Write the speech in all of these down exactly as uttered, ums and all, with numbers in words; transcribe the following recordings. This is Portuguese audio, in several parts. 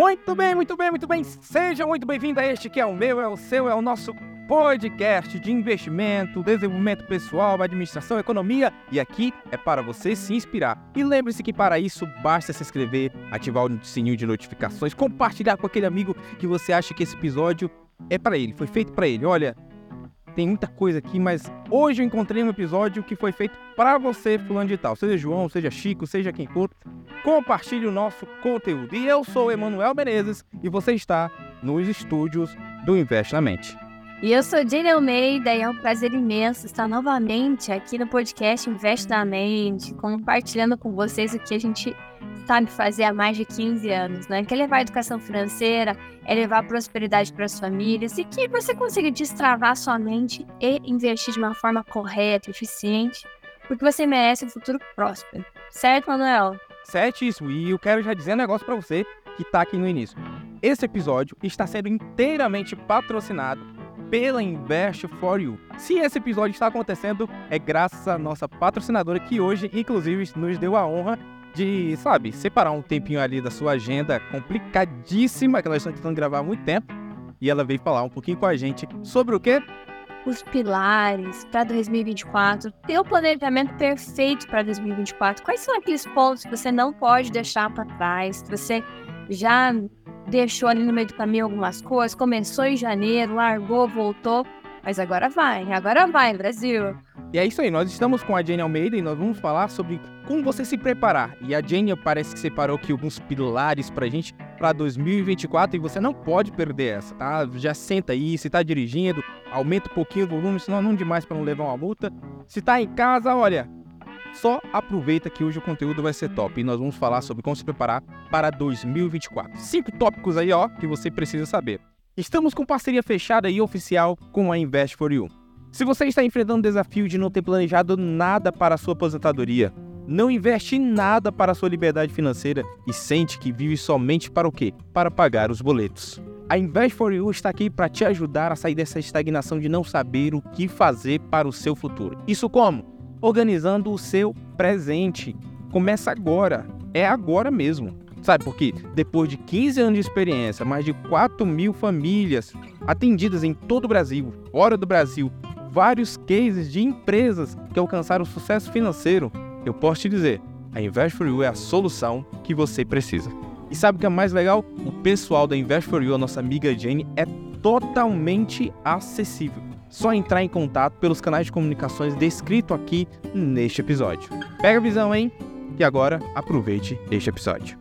Muito bem, muito bem, muito bem. Seja muito bem-vindo a este que é o meu, é o seu, é o nosso podcast de investimento, desenvolvimento pessoal, administração, economia. E aqui é para você se inspirar. E lembre-se que para isso basta se inscrever, ativar o sininho de notificações, compartilhar com aquele amigo que você acha que esse episódio é para ele, foi feito para ele. Olha, tem muita coisa aqui, mas hoje eu encontrei um episódio que foi feito para você, fulano de tal. Seja João, seja Chico, seja quem for, compartilhe o nosso conteúdo. E eu sou Emanuel Menezes e você está nos estúdios do Investe na Mente. E eu sou Jenny Almeida e é um prazer imenso estar novamente aqui no podcast Investe na Mente, compartilhando com vocês o que a gente sabe fazer há mais de quinze anos, né? Que é levar a educação financeira, é levar a prosperidade para as famílias e que você consiga destravar sua mente e investir de uma forma correta, eficiente, porque você merece um futuro próspero. Certo, Manuel? Certíssimo. E eu quero já dizer um negócio para você que está aqui no início. Esse episódio está sendo inteiramente patrocinado pela Invest for You. Se esse episódio está acontecendo, é graças à nossa patrocinadora que hoje, inclusive, nos deu a honra de, sabe, separar um tempinho ali da sua agenda complicadíssima, que nós estamos tentando gravar há muito tempo, e ela veio falar um pouquinho com a gente sobre o quê? Os pilares para dois mil e vinte e quatro, ter o planejamento perfeito para dois mil e vinte e quatro. Quais são aqueles pontos que você não pode deixar para trás? Você já deixou ali no meio do caminho algumas coisas, começou em janeiro, largou, voltou, mas agora vai, agora vai, Brasil. E é isso aí, nós estamos com a Jenny Almeida e nós vamos falar sobre como você se preparar. E a Jenny parece que separou aqui alguns pilares pra gente para dois mil e vinte e quatro e você não pode perder essa, tá? Já senta aí, se tá dirigindo, aumenta um pouquinho o volume, senão não demais para não levar uma multa. Se tá em casa, olha, só aproveita que hoje o conteúdo vai ser top e nós vamos falar sobre como se preparar para dois mil e vinte e quatro. Cinco tópicos aí, ó, que você precisa saber. Estamos com parceria fechada e oficial com a Invest for You. Se você está enfrentando o desafio de não ter planejado nada para a sua aposentadoria, não investe em nada para a sua liberdade financeira e sente que vive somente para o quê? Para pagar os boletos. A Invest for You está aqui para te ajudar a sair dessa estagnação de não saber o que fazer para o seu futuro. Isso como? Organizando o seu presente. Começa agora, é agora mesmo. Sabe por quê? Depois de quinze anos de experiência, mais de quatro mil famílias atendidas em todo o Brasil, fora do Brasil, vários cases de empresas que alcançaram sucesso financeiro, eu posso te dizer, a Invest for You é a solução que você precisa. E sabe o que é mais legal? O pessoal da Invest for You, a nossa amiga Jenny, é totalmente acessível. Só entrar em contato pelos canais de comunicações descritos aqui neste episódio. Pega a visão, hein? E agora aproveite este episódio.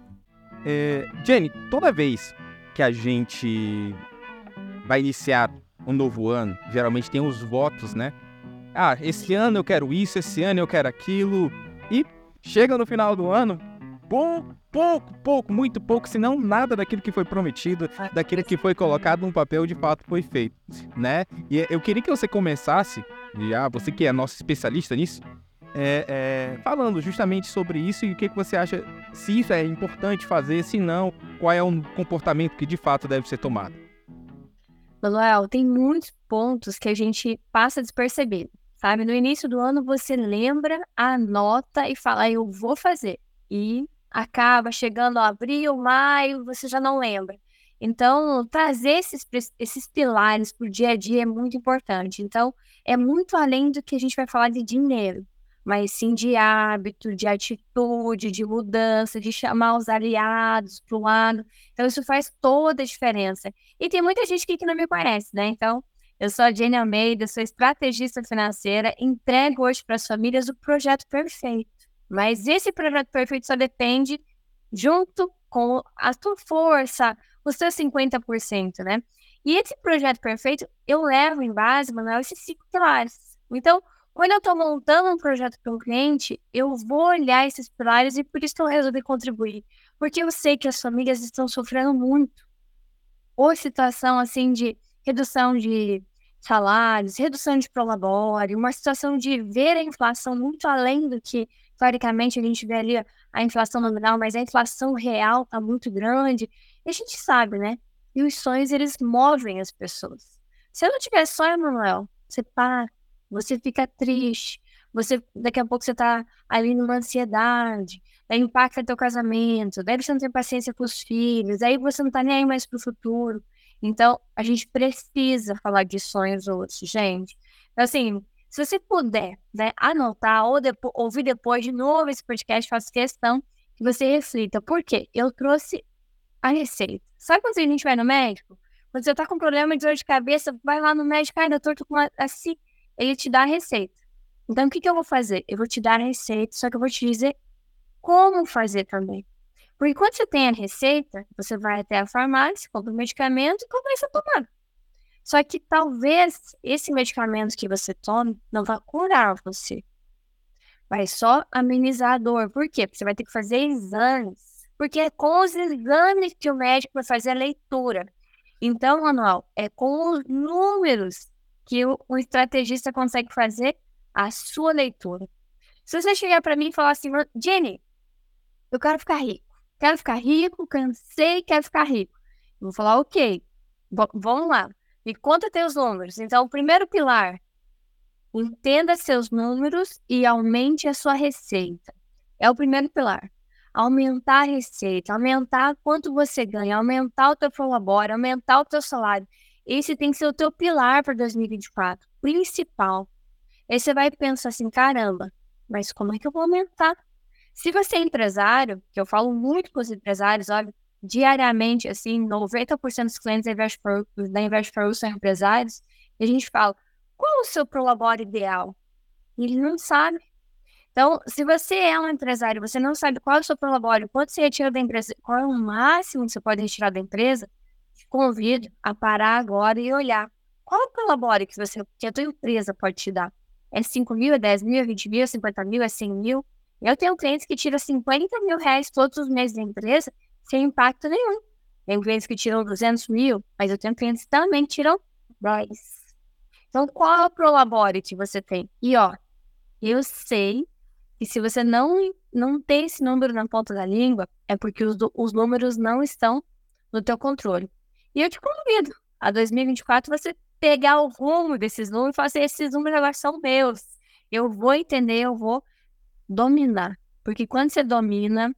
É, Jenny, toda vez que a gente vai iniciar um novo ano, geralmente tem os votos, né? Ah, esse ano eu quero isso, esse ano eu quero aquilo. E chega no final do ano, pouco, pouco, pouco, muito pouco, se não nada daquilo que foi prometido, daquilo que foi colocado no papel de fato foi feito, né? E eu queria que você começasse, já você que é nosso especialista nisso, É, é, falando justamente sobre isso e o que, que você acha, se isso é importante fazer, se não, qual é o comportamento que de fato deve ser tomado. Manuel, tem muitos pontos que a gente passa despercebido, sabe? No início do ano você lembra, anota e fala, eu vou fazer. E acaba chegando abril, maio, você já não lembra. Então, trazer esses, esses pilares para o dia a dia é muito importante. Então, é muito além do que a gente vai falar de dinheiro, mas sim de hábito, de atitude, de mudança, de chamar os aliados para o lado. Então, isso faz toda a diferença. E tem muita gente aqui que não me conhece, né? Então, eu sou a Jenny Almeida, sou estrategista financeira, entrego hoje para as famílias o projeto perfeito. Mas esse projeto perfeito só depende junto com a tua força, os seus cinquenta por cento, né? E esse projeto perfeito, eu levo em base, Manuel, esses cinco pilares. Então, quando eu estou montando um projeto para um cliente, eu vou olhar esses pilares e por isso que eu resolvi contribuir. Porque eu sei que as famílias estão sofrendo muito. Ou situação assim de redução de salários, redução de prolabore, uma situação de ver a inflação muito além do que, teoricamente, a gente vê ali a inflação nominal, mas a inflação real está muito grande. E a gente sabe, né? E os sonhos, eles movem as pessoas. Se eu não tiver sonho, Manuel, você para. Você fica triste, você, daqui a pouco você tá ali numa ansiedade, daí impacta teu casamento, daí você não tem paciência com os filhos, aí você não tá nem aí mais pro futuro. Então, a gente precisa falar de sonhos hoje, gente. Então, assim, se você puder, né, anotar ou depo- ouvir depois de novo esse podcast, faço questão que você reflita. Por quê? Eu trouxe a receita. Sabe quando a gente vai no médico? Quando você tá com problema de dor de cabeça, vai lá no médico, ai, doutor, tô com uma... assim, ele te dá a receita. Então, o que que eu vou fazer? Eu vou te dar a receita, só que eu vou te dizer como fazer também. Porque quando você tem a receita, você vai até a farmácia, compra o medicamento e começa a tomar. Só que talvez esse medicamento que você tome não vá curar você. Vai só amenizar a dor. Por quê? Porque você vai ter que fazer exames. Porque é com os exames que o médico vai fazer a leitura. Então, Manuel, é com os números que o, o estrategista consegue fazer a sua leitura. Se você chegar para mim e falar assim, Jenny, eu quero ficar rico. Quero ficar rico, cansei, quero ficar rico. Eu vou falar, ok, v- vamos lá. Me conta teus números. Então, o primeiro pilar, entenda seus números e aumente a sua receita. É o primeiro pilar. Aumentar a receita, aumentar quanto você ganha, aumentar o teu prolabore, aumentar o teu salário. Esse tem que ser o teu pilar para dois mil e vinte e quatro, principal. Aí você vai pensar assim, caramba, mas como é que eu vou aumentar? Se você é empresário, que eu falo muito com os empresários, olha, diariamente, assim, noventa por cento dos clientes da Invest for, da Invest for You são empresários, e a gente fala, qual o seu prolabore ideal? E eles não sabem. Então, se você é um empresário, você não sabe qual é o seu prolabore, quanto você retira da empresa, qual é o máximo que você pode retirar da empresa, te convido a parar agora e olhar qual é o prolabore que, você, que a tua empresa pode te dar. É cinco mil, é dez mil, é vinte mil, é cinquenta mil, é cem mil? Eu tenho clientes que tiram cinquenta mil reais todos os meses da empresa sem impacto nenhum. Tenho clientes que tiram duzentos mil, mas eu tenho clientes também que tiram dez. Então, qual é o prolabore que você tem? E, ó, eu sei que se você não, não tem esse número na ponta da língua, é porque os, do- os números não estão no teu controle. E eu te convido a dois mil e vinte e quatro você pegar o rumo desses números e falar assim, esses números agora são meus. Eu vou entender, eu vou dominar. Porque quando você domina,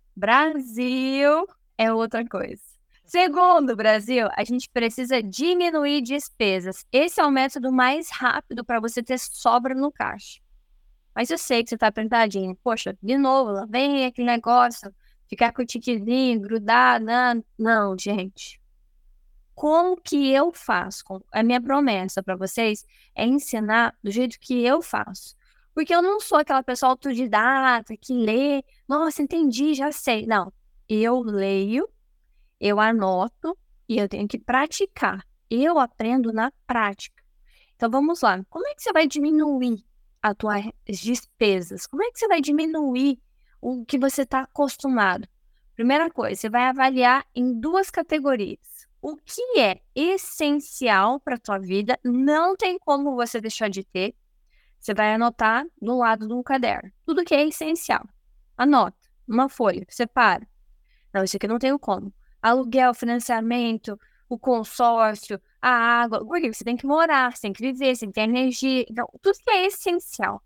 Brasil é outra coisa. Segundo, Brasil, a gente precisa diminuir despesas. Esse é o método mais rápido para você ter sobra no caixa. Mas eu sei que você tá apertadinho. Poxa, de novo, lá vem aquele negócio, ficar com o tiquezinho, grudar. Não, não, gente. Como que eu faço? Com- A minha promessa para vocês é ensinar do jeito que eu faço. Porque eu não sou aquela pessoa autodidata que lê, nossa, entendi, já sei. Não, eu leio, eu anoto e eu tenho que praticar. Eu aprendo na prática. Então vamos lá. Como é que você vai diminuir as tuas despesas? Como é que você vai diminuir o que você está acostumado? Primeira coisa, você vai avaliar em duas categorias. O que é essencial para a tua vida, não tem como você deixar de ter. Você vai anotar do lado de um caderno. Tudo que é essencial. Anota, uma folha, separa. Não, isso aqui eu não tenho como. Aluguel, financiamento, o consórcio, a água. Porque você tem que morar, você tem que viver, você tem que ter energia. Então, tudo que é essencial.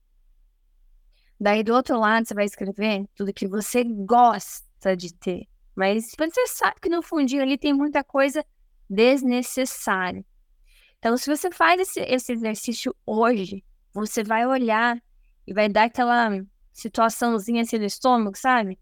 Daí, do outro lado, você vai escrever tudo que você gosta de ter. Mas você sabe que no fundinho ali tem muita coisa desnecessária. Então, se você faz esse, esse exercício hoje, você vai olhar e vai dar aquela situaçãozinha assim no estômago, sabe?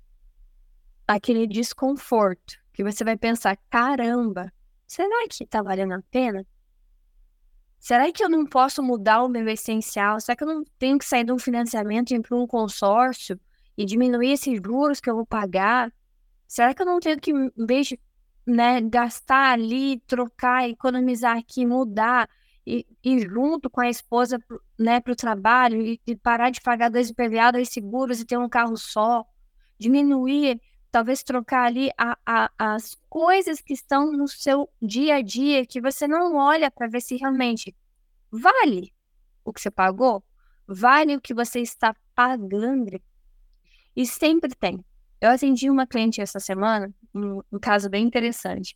Aquele desconforto, que você vai pensar, caramba, será que tá valendo a pena? Será que eu não posso mudar o meu essencial? Será que eu não tenho que sair de um financiamento e ir para um consórcio e diminuir esses juros que eu vou pagar? Será que eu não tenho que, em vez de, né, gastar ali, trocar, economizar aqui, mudar e ir junto com a esposa, pro- né, para o trabalho e, e parar de pagar dois I P V A, dois seguros e ter um carro só? Diminuir, talvez trocar ali a, a, as coisas que estão no seu dia a dia que você não olha para ver se realmente vale o que você pagou? Vale o que você está pagando? E sempre tem. Eu atendi uma cliente essa semana, um, um caso bem interessante.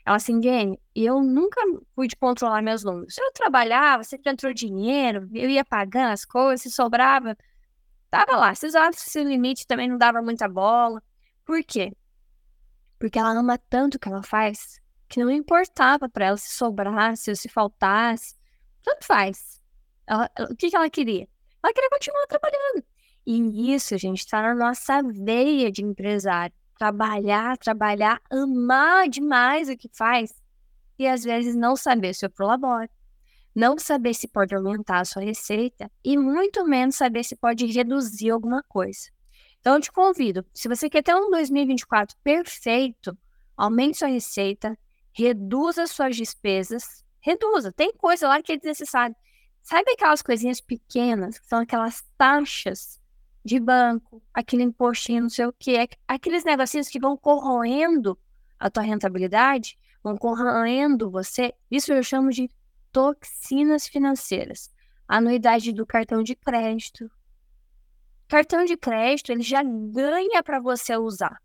Ela assim, Jenny, eu nunca pude controlar meus números. Eu trabalhava, sempre entrou dinheiro, eu ia pagando as coisas, se sobrava, tava lá. Se usava esse limite, também não dava muita bola. Por quê? Porque ela ama tanto o que ela faz, que não importava para ela se sobrasse ou se faltasse. Tanto faz. Ela- ela- o que que ela queria? Ela queria continuar trabalhando. E isso, gente, está na nossa veia de empresário. Trabalhar, trabalhar, amar demais o que faz e às vezes não saber se eu prolaboro, não saber se pode aumentar a sua receita e muito menos saber se pode reduzir alguma coisa. Então, eu te convido, se você quer ter um dois mil e vinte e quatro perfeito, aumente sua receita, reduza suas despesas, reduza, tem coisa lá que é desnecessária. Sabe aquelas coisinhas pequenas, que são aquelas taxas de banco, aquele impostinho, não sei o quê, aqueles negocinhos que vão corroendo a tua rentabilidade, vão corroendo você, isso eu chamo de toxinas financeiras. A anuidade do cartão de crédito. Cartão de crédito, ele já ganha para você usar.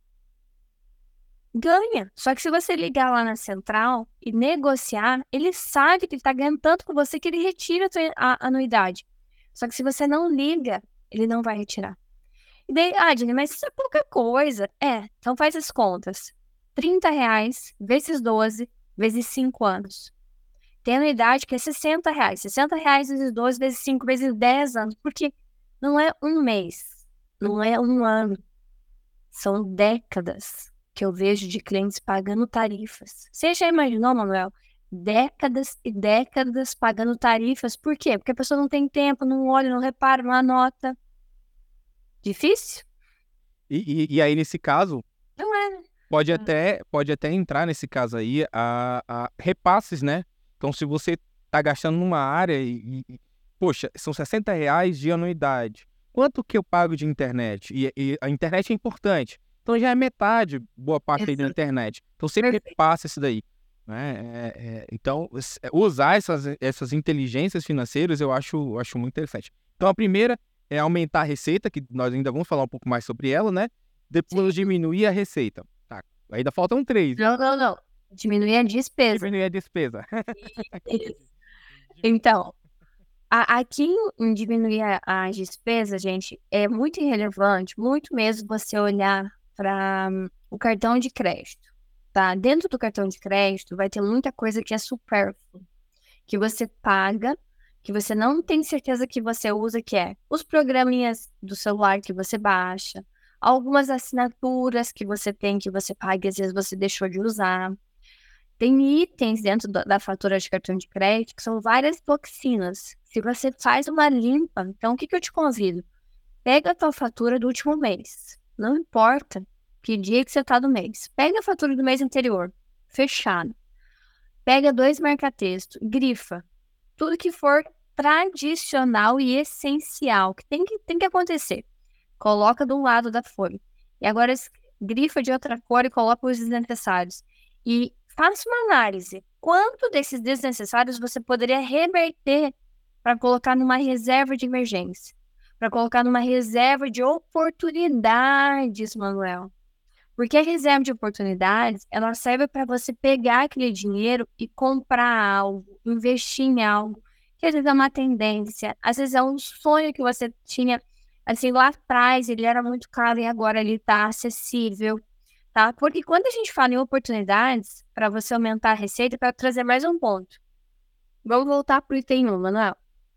Ganha. Só que se você ligar lá na central e negociar, ele sabe que ele está ganhando tanto com você que ele retira a, tua, a anuidade. Só que se você não liga, ele não vai retirar. E daí, ah, Dini, mas isso é pouca coisa. É, então faz as contas. trinta reais vezes doze vezes cinco anos. Tem anuidade que é sessenta reais. sessenta reais vezes doze vezes cinco vezes dez anos. Porque não é um mês, não é um ano. São décadas que eu vejo de clientes pagando tarifas. Você já imaginou, Manuel? Décadas e décadas pagando tarifas. Por quê? Porque a pessoa não tem tempo, não olha, não repara, não anota. Difícil? E, e, e aí, nesse caso, Não é, né? pode Hum. até, pode até entrar nesse caso aí a, a repasses, né? Então, se você tá gastando numa área e, e, poxa, são sessenta reais de anuidade. Quanto que eu pago de internet? E, e a internet é importante. Então, já é metade, boa parte aí da Exato. internet. Então, sempre Perfeito. repassa isso daí. Né? É, é, então, s- usar essas, essas inteligências financeiras eu acho, acho muito interessante. Então, a primeira é aumentar a receita, que nós ainda vamos falar um pouco mais sobre ela, né? Depois Sim. diminuir a receita. Tá. Ainda faltam três. Não, não, não. Diminuir a despesa. Diminuir a despesa. Isso. Então, a- aqui em diminuir a- as despesas, gente, é muito irrelevante, muito mesmo você olhar para o cartão de crédito, tá? Dentro do cartão de crédito vai ter muita coisa que é supérflua, que você paga, que você não tem certeza que você usa, que é os programinhas do celular que você baixa, algumas assinaturas que você tem que você paga e às vezes você deixou de usar. Tem itens dentro da da fatura de cartão de crédito que são várias toxinas. Se você faz uma limpa, então o que que eu te convido? Pega a tua fatura do último mês. Não importa que dia que você tá do mês. Pega a fatura do mês anterior, fechado. Pega dois marca-texto, grifa. Tudo que for tradicional e essencial, que tem que, tem que acontecer. Coloca de um lado da folha. E agora es- grifa de outra cor e coloca os desnecessários. E faça uma análise. Quanto desses desnecessários você poderia reverter para colocar numa reserva de emergência? Para colocar numa reserva de oportunidades, Manuel. Porque a reserva de oportunidades, ela serve para você pegar aquele dinheiro e comprar algo, investir em algo, que às vezes é uma tendência, às vezes é um sonho que você tinha, assim, lá atrás, ele era muito caro e agora ele está acessível, tá? Porque quando a gente fala em oportunidades, para você aumentar a receita, para trazer mais um ponto. Vamos voltar para o item um, Manuel.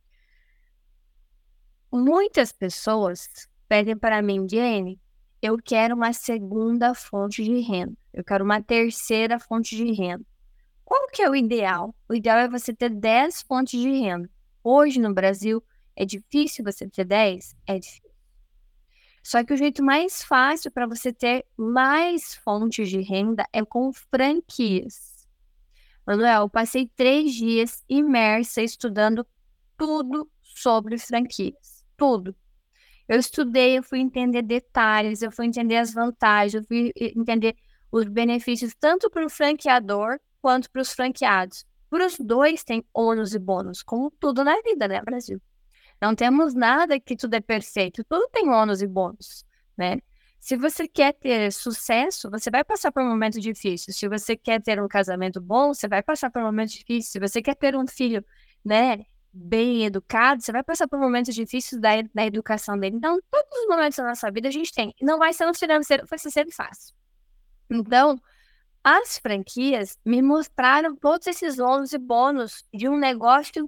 Muitas pessoas pedem para mim, Jenny, eu quero uma segunda fonte de renda. Eu quero uma terceira fonte de renda. Qual que é o ideal? O ideal é você ter dez fontes de renda. Hoje no Brasil, é difícil você ter dez? É difícil. Só que o jeito mais fácil para você ter mais fontes de renda é com franquias. Manuel, eu passei três dias imersa estudando tudo sobre franquias. Tudo. Eu estudei, eu fui entender detalhes, eu fui entender as vantagens, eu fui entender os benefícios tanto para o franqueador quanto para os franqueados. Para os dois tem ônus e bônus, como tudo na vida, né, Brasil? Não temos nada que tudo é perfeito, tudo tem ônus e bônus, né? Se você quer ter sucesso, você vai passar por momentos difíceis. Se você quer ter um casamento bom, você vai passar por momentos difíceis. Se você quer ter um filho, né, bem educado, você vai passar por momentos difíceis da, da educação dele. Então, todos os momentos da nossa vida a gente tem. Não vai ser no financeiro, vai ser sempre fácil. Então, as franquias me mostraram todos esses ônus e bônus de um negócio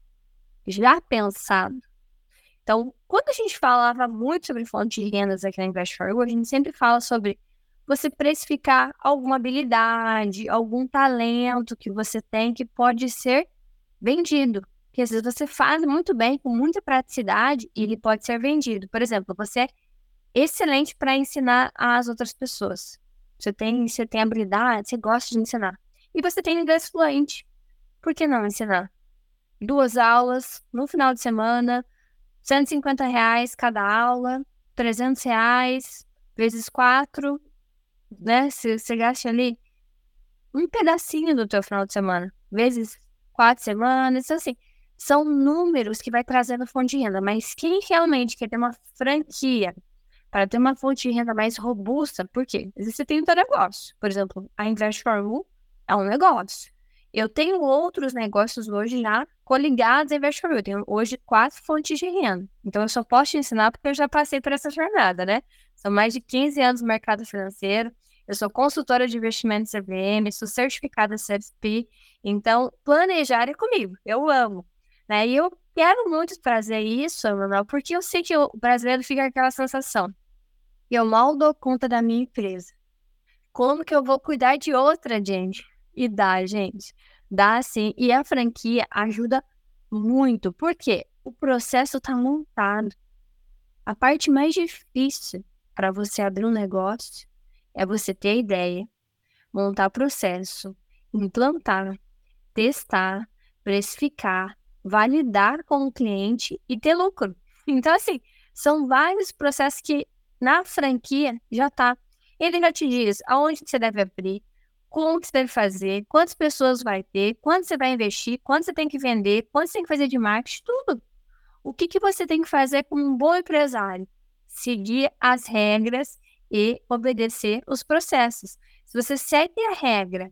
já pensado. Então, quando a gente falava muito sobre fonte de rendas aqui na Invest for You, a gente sempre fala sobre você precificar alguma habilidade, algum talento que você tem que pode ser vendido. Que às vezes você faz muito bem, com muita praticidade, e ele pode ser vendido. Por exemplo, você é excelente para ensinar às outras pessoas. Você tem, você tem habilidade, você gosta de ensinar. E você tem inglês fluente. Por que não ensinar? Duas aulas, no final de semana, cento e cinquenta reais cada aula, trezentos reais, vezes quatro, né? Você, você gasta ali um pedacinho do teu final de semana, vezes quatro semanas. Então, assim, são números que vai trazendo fonte de renda. Mas quem realmente quer ter uma franquia para ter uma fonte de renda mais robusta, por quê? Às vezes você tem o teu negócio. Por exemplo, a Invest for You é um negócio. Eu tenho outros negócios hoje já coligados a Invest for You. Eu tenho hoje quatro fontes de renda. Então, eu só posso te ensinar porque eu já passei por essa jornada, né? São mais de quinze anos no mercado financeiro. Eu sou consultora de investimentos C V M, sou certificada C F P. Então, planejar é comigo. Eu amo. Né? E eu quero muito trazer isso, Manuel, porque eu sei que o brasileiro fica com aquela sensação. Eu mal dou conta da minha empresa. Como que eu vou cuidar de outra, gente? E dá, gente. Dá sim. E a franquia ajuda muito. Por quê? O processo está montado. A parte mais difícil para você abrir um negócio é você ter a ideia, montar processo, implantar, testar, precificar, validar com o cliente e ter lucro. Então, assim, são vários processos que na franquia já tá. Ele já te diz aonde você deve abrir, como que você deve fazer, quantas pessoas vai ter, quanto você vai investir, quanto você tem que vender, quanto você tem que fazer de marketing, tudo. O que, que você tem que fazer como um bom empresário? Seguir as regras e obedecer os processos. Se você segue a regra,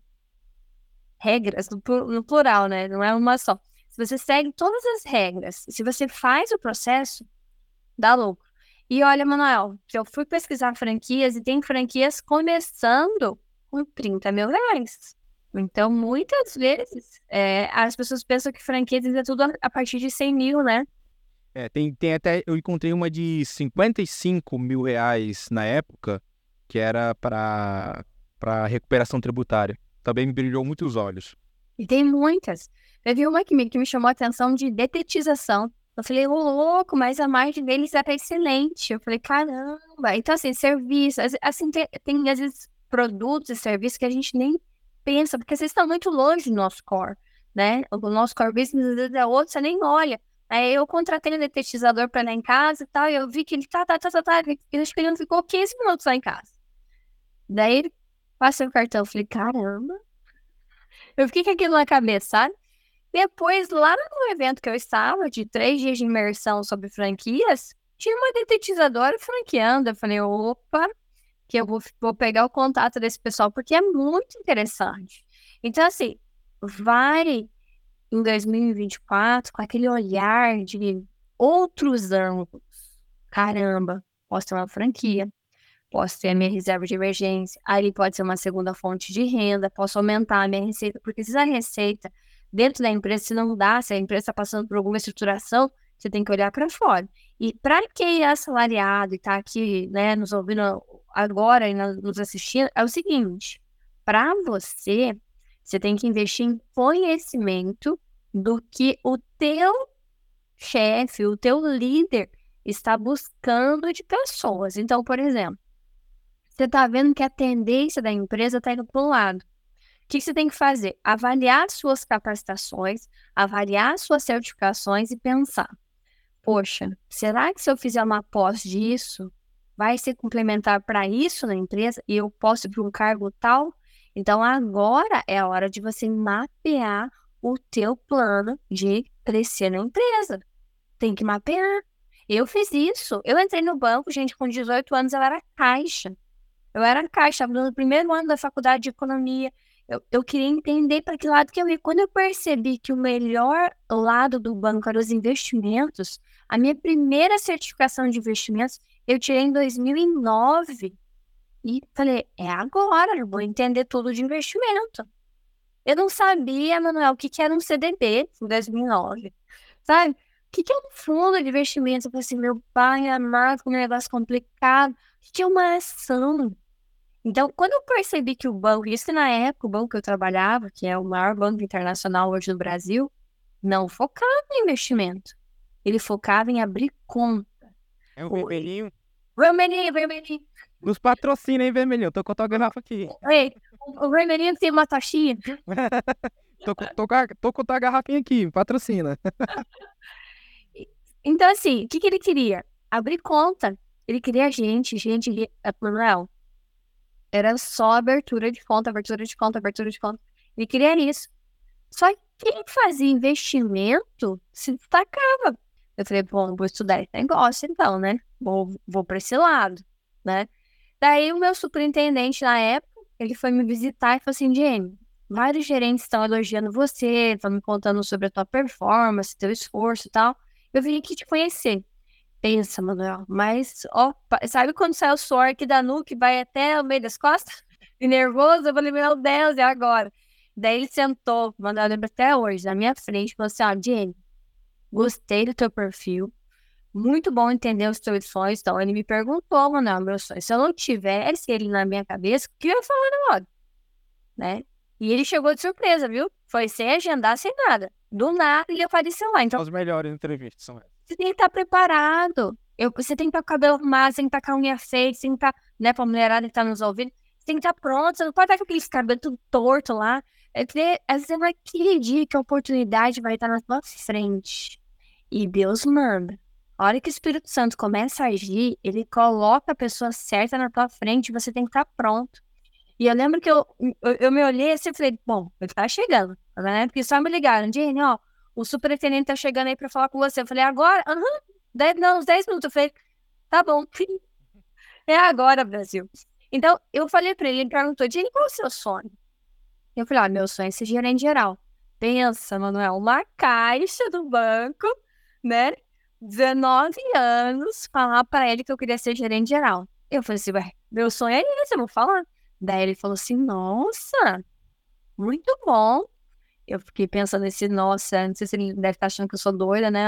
regras no, no plural, né? Não é uma só. Se você segue todas as regras, se você faz o processo, dá lucro. E olha, Manuel, que eu fui pesquisar franquias e tem franquias começando com trinta mil reais. Então, muitas vezes, é, as pessoas pensam que franquias é tudo a, a partir de cem mil, né? É, tem, tem até, eu encontrei uma de cinquenta e cinco mil reais na época, que era para para recuperação tributária. Também me brilhou muito os olhos. E tem muitas. Teve uma que me, que me chamou a atenção de detetização. Eu falei, ô louco, mas a margem deles era excelente. Eu falei, caramba. Então, assim, serviço, assim, tem, tem às vezes produtos e serviços que a gente nem pensa, porque às vezes estão muito longe do nosso core, né? O nosso core business às vezes é outro, você nem olha. Aí eu contratei um detetizador para ir lá em casa e tal, e eu vi que ele tá, tá, tá, tá, tá, e acho que ele não ficou quinze minutos lá em casa. Daí ele passou o cartão, eu falei, caramba. Eu fiquei com aquilo na cabeça, sabe? Depois, lá no evento que eu estava, de três dias de imersão sobre franquias, tinha uma detetizadora franqueando. Eu falei, opa, que eu vou, vou pegar o contato desse pessoal, porque é muito interessante. Então, assim, vai em dois mil e vinte e quatro com aquele olhar de outros ângulos. Caramba, posso ter uma franquia, posso ter a minha reserva de emergência, aí pode ser uma segunda fonte de renda, posso aumentar a minha receita, porque se a receita dentro da empresa, se não dá, se a empresa está passando por alguma estruturação, você tem que olhar para fora. E para quem é assalariado e está aqui, né, nos ouvindo agora e nos assistindo, é o seguinte, para você, você tem que investir em conhecimento do que o teu chefe, o teu líder está buscando de pessoas. Então, por exemplo, você está vendo que a tendência da empresa está indo para um lado. O que você tem que fazer? Avaliar suas capacitações, avaliar suas certificações e pensar, poxa, será que se eu fizer uma pós disso, vai ser complementar para isso na empresa e eu posso ir para um cargo tal? Então, agora é a hora de você mapear o teu plano de crescer na empresa. Tem que mapear. Eu fiz isso. Eu entrei no banco, gente, com dezoito anos, eu era caixa. Eu era caixa, estava no primeiro ano da faculdade de economia. Eu, eu queria entender para que lado que eu ia. Quando eu percebi que o melhor lado do banco era os investimentos, a minha primeira certificação de investimentos eu tirei em dois mil e nove. E falei, é agora, eu vou entender tudo de investimento. Eu não sabia, Manuel, o que, que era um C D B em dois mil e nove, sabe? O que, que é um fundo de investimento? Eu falei assim, meu pai amado, um negócio complicado. O que, que é uma ação? Então, quando eu percebi que o banco, isso que na época o banco que eu trabalhava, que é o maior banco internacional hoje no Brasil, não focava em investimento. Ele focava em abrir conta. É o vermelhinho. Vermelhinho, vermelhinho. Nos patrocina, hein, vermelhinho? Tô com a tua garrafa aqui. Ei, o vermelhinho tem uma taxinha. tô, com- tô, com a- tô com a tua garrafinha aqui, patrocina. Então, assim, o que, que ele queria? Abrir conta. Ele queria gente, gente, ri- é plural. Era só abertura de conta, abertura de conta, abertura de conta. Ele queria isso. Só que quem fazia investimento se destacava. Eu falei, bom, vou estudar esse negócio então, né? Vou, vou para esse lado, né? Daí o meu superintendente na época, ele foi me visitar e falou assim, Jenny, vários gerentes estão elogiando você, estão me contando sobre a tua performance, teu esforço e tal. Eu vim aqui te conhecer. Pensa, Manuel, mas, ó, pa- sabe quando sai o suor aqui da nuca e vai até o meio das costas? E nervoso, eu falei, meu Deus, e agora? Daí ele sentou, Manuel, eu lembro até hoje, na minha frente, falou assim, ó, Jenny, gostei do teu perfil, muito bom entender os teus sonhos. Então, ele me perguntou, Manuel, meu sonho, se eu não tivesse ele na minha cabeça, o que eu ia falar na hora, né? E ele chegou de surpresa, viu? Foi sem agendar, sem nada. Do nada, ele apareceu lá. Então, As melhores entrevistas são essas. você tem que estar preparado. Eu, você tem que estar com o cabelo arrumado, você tem que estar com a unha feita, você tem que estar, né, pra mulherada que tá nos ouvindo, você tem que estar pronto, você não pode estar com aqueles cabelos tudo torto lá. É porque, às vezes, é aquele dia que a oportunidade vai estar na sua frente. E Deus manda. A hora que o Espírito Santo começa a agir, ele coloca a pessoa certa na tua frente e você tem que estar pronto. E eu lembro que eu, eu, eu me olhei assim e falei, bom, ele tá chegando, né? Porque só me ligaram, Jenny, ó, o superintendente tá chegando aí pra falar com você. Eu falei, agora? Aham, dez, não, uns dez minutos. Eu falei, tá bom, é agora, Brasil. Então, eu falei pra ele, ele perguntou, Jenny, qual é o seu sonho? Eu falei, ó, meu sonho é ser gerente geral. Pensa, Manuel, uma caixa do banco, né? dezenove anos, falar pra ele que eu queria ser gerente geral. Eu falei assim, ué, meu sonho é esse, eu vou falar. Daí ele falou assim, nossa, muito bom. Eu fiquei pensando nesse, nossa, não sei se ele deve estar achando que eu sou doida, né?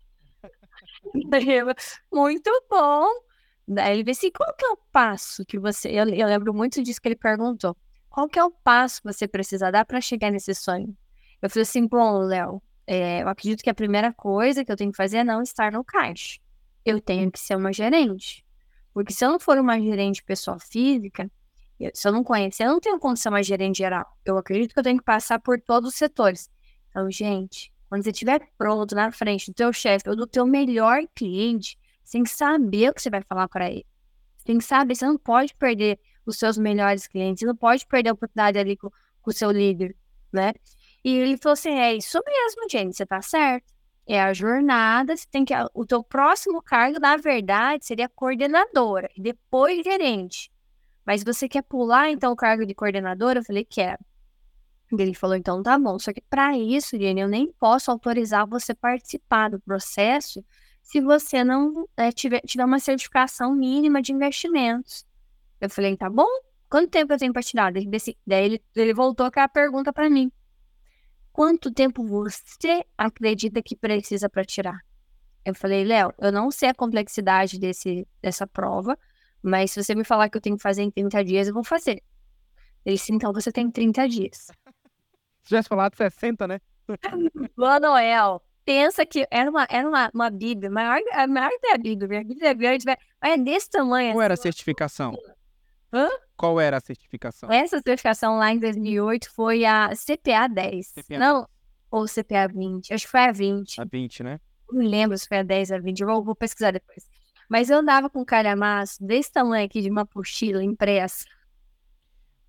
Daí eu, muito bom. Daí ele disse assim, qual que é o passo que você... Eu, eu lembro muito disso que ele perguntou. Qual que é o passo que você precisa dar para chegar nesse sonho? Eu falei assim, bom, Léo, é, eu acredito que a primeira coisa que eu tenho que fazer é não estar no caixa. Eu tenho que ser uma gerente. Porque se eu não for uma gerente pessoa física, eu- se eu não conhecer, eu não tenho como ser uma gerente geral. Eu acredito que eu tenho que passar por todos os setores. Então, gente, quando você estiver pronto na frente do teu chefe ou do teu melhor cliente, você tem que saber o que você vai falar para ele. Você tem que saber, você não pode perder os seus melhores clientes, você não pode perder a oportunidade ali com, com o seu líder, né? E ele falou assim, é isso mesmo, gente, você tá certo. É a jornada, você tem que... O teu próximo cargo, na verdade, seria coordenadora, e depois gerente. Mas você quer pular, então, o cargo de coordenadora? Eu falei, quero. E ele falou, então tá bom. Só que para isso, Jenny, eu nem posso autorizar você participar do processo se você não é, tiver, tiver uma certificação mínima de investimentos. Eu falei, tá bom? Quanto tempo eu tenho para tirar? Ele disse- Daí ele, ele voltou com a pergunta para mim. Quanto tempo você acredita que precisa para tirar? Eu falei, Léo, eu não sei a complexidade desse, dessa prova, mas se você me falar que eu tenho que fazer em trinta dias, eu vou fazer. Ele disse, então você tem trinta dias. Se tivesse falado sessenta, né? Manoel, pensa que era uma, era uma, uma Bíblia, maior, a maior que a Bíblia, minha Bíblia é grande, mas é desse tamanho. Qual era a Assim. certificação? Hã? Qual era a certificação? Essa certificação lá em dois mil e oito foi a C P A dez. C P A Não, ou C P A vinte. Acho que foi a vinte. A vinte, né? Não me lembro se foi a dez ou a vinte. Eu vou, vou pesquisar depois. Mas eu andava com um calhamaço desse tamanho aqui de uma apostila impressa.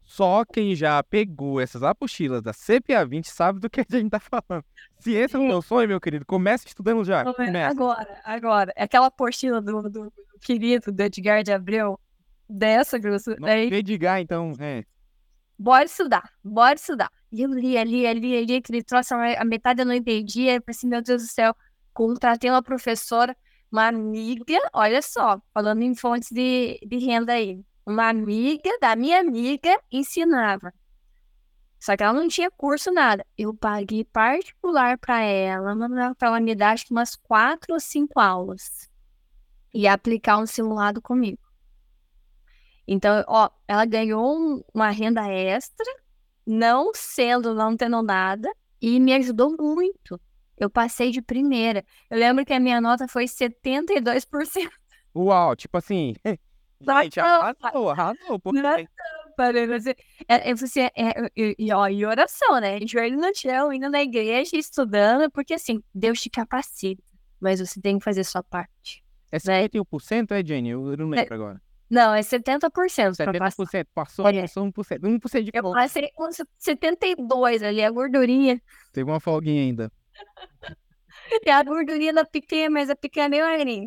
Só quem já pegou essas apostilas da C P A vinte sabe do que a gente tá falando. Se esse é o teu sonho, meu querido, comece estudando já. Não é Começa. agora, agora. É aquela apostila do, do, do querido, do Edgar de Abreu, dessa, grosso. Não Aí, Edgar, então, é. bora estudar, bora estudar. E eu li, ali, ali, ali, aquele troço, a a metade eu não entendia. Eu falei assim, meu Deus do céu, contratei uma professora, uma amiga, olha só, falando em fontes de, de renda aí. Uma amiga da minha amiga ensinava. Só que ela não tinha curso, nada. Eu paguei particular para ela, para ela me dar acho que umas quatro ou cinco aulas. E aplicar um simulado comigo. Então, ó, ela ganhou um- uma renda extra, não sendo, não tendo nada, e me ajudou muito. Eu passei de primeira. Eu lembro que a minha nota foi setenta e dois por cento. Uau, tipo assim. Gente, arrasou, arrasou. Porque... Parei, você, é, é, você, é, e, e, ó, e oração, né? Joelho no chão, indo na igreja, estudando, porque assim, Deus te capacita, mas você tem que fazer sua parte. É Né? cinquenta e um por cento, é, Jenny? Eu não lembro agora. Não, é setenta por cento pra setenta por passar. cento, passou, É. passou um por cento. um por cento de Eu folga. passei com setenta e dois ali, a gordurinha. Teve uma folguinha ainda. E a gordurinha da pequena, mas a pequena é meio magrinha.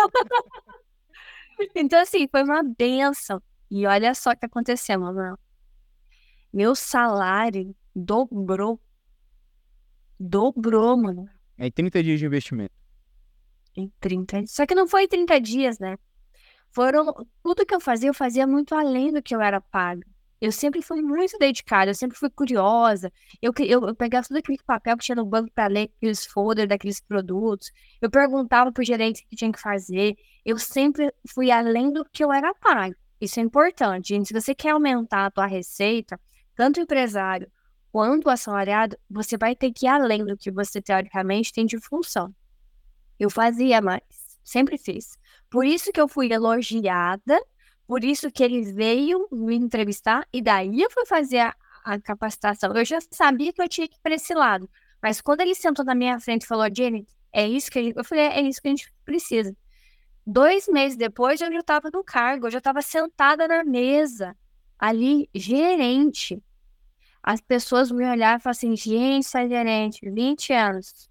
Então, assim, foi uma benção. E olha só o que aconteceu, mamãe. Meu salário dobrou. Dobrou, mano. É em trinta dias de investimento. Em trinta dias. Só que não foi trinta dias, né? Foram. Tudo que eu fazia, eu fazia muito além do que eu era pago. Eu sempre fui muito dedicada, eu sempre fui curiosa. Eu, que- eu, eu pegava todo aquele papel que tinha no banco para ler aqueles folders daqueles produtos. Eu perguntava pro gerente o que tinha que fazer. Eu sempre fui além do que eu era pago. Isso é importante, gente. Se você quer aumentar a tua receita, tanto o empresário quanto o assalariado, você vai ter que ir além do que você teoricamente tem de função. Eu fazia mais, sempre fiz. Por isso que eu fui elogiada, por isso que ele veio me entrevistar, e daí eu fui fazer a, a capacitação. Eu já sabia que eu tinha que ir para esse lado, mas quando ele sentou na minha frente e falou, Jenny, é isso que a gente... eu falei, é isso que a gente precisa. Dois meses depois, eu já estava no cargo, eu já estava sentada na mesa, ali, gerente. As pessoas me olhavam e falavam assim, gente, essa gerente, vinte anos.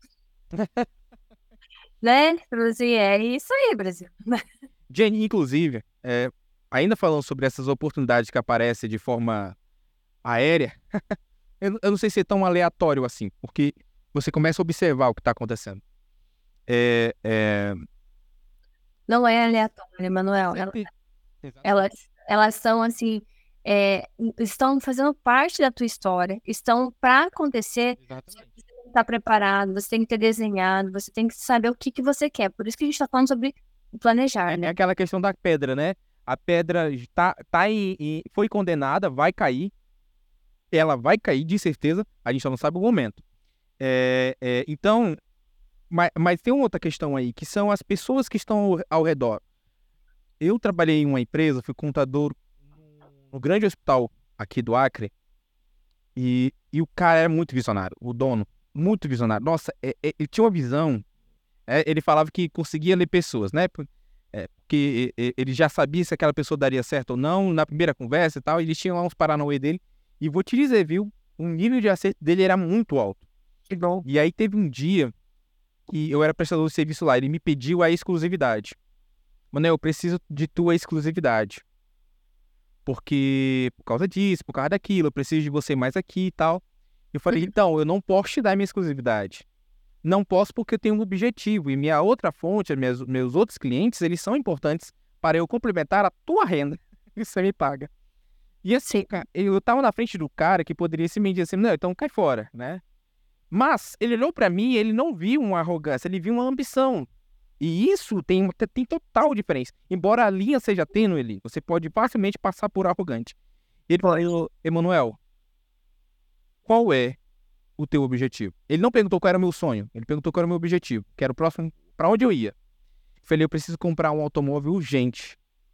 Né? Brasil, é isso aí, Brasil. Jenny, inclusive, é, ainda falando sobre essas oportunidades que aparecem de forma aérea, eu, eu não sei se é tão aleatório assim, porque você começa a observar o que está acontecendo. É, é... Não é aleatório, Manuel. Ela- Elas, elas são assim, é, estão fazendo parte da tua história, estão para acontecer. Exatamente. Você tem que estar preparado, você tem que ter desenhado, você tem que saber o que, que você quer. Por isso que a gente está falando sobre planejar, É, é né? aquela questão da pedra, né? A pedra tá, tá em, em- foi condenada, vai cair. Ela vai cair, de certeza. A gente só não sabe o momento. É, é, então, mas, mas tem uma outra questão aí, que são as pessoas que estão ao, ao redor. Eu trabalhei em uma empresa, fui contador no grande hospital aqui do Acre, e, e o cara era muito visionário, o dono, muito visionário. Nossa, é- é- ele tinha uma visão, é, ele falava que conseguia ler pessoas, né? Por- é, porque é, é, ele já sabia se aquela pessoa daria certo ou não na primeira conversa e tal, e eles tinham lá uns paranauê dele. E vou te dizer, viu? O nível de acerto dele era muito alto. Que bom. E aí teve um dia que eu era prestador de serviço lá, ele me pediu a exclusividade. Mano, eu preciso de tua exclusividade. Porque, por causa disso, por causa daquilo, eu preciso de você mais aqui e tal. Eu falei, então, eu não posso te dar minha exclusividade. Não posso porque eu tenho um objetivo. E minha outra fonte, minhas, meus outros clientes, eles são importantes para eu complementar a tua renda que você me paga. E assim, Sim. cara, eu tava na frente do cara que poderia se me dizer assim, não, então cai fora, né? Mas ele olhou pra mim e ele não viu uma arrogância, ele viu uma ambição. E isso tem, uma- tem total diferença. Embora a linha seja tênue ali, você pode facilmente passar por arrogante. Ele falou, Emanuel, qual é o teu objetivo? Ele não perguntou qual era o meu sonho, ele perguntou qual era o meu objetivo, que era o próximo, pra onde eu ia. Eu falei, eu preciso comprar um automóvel urgente.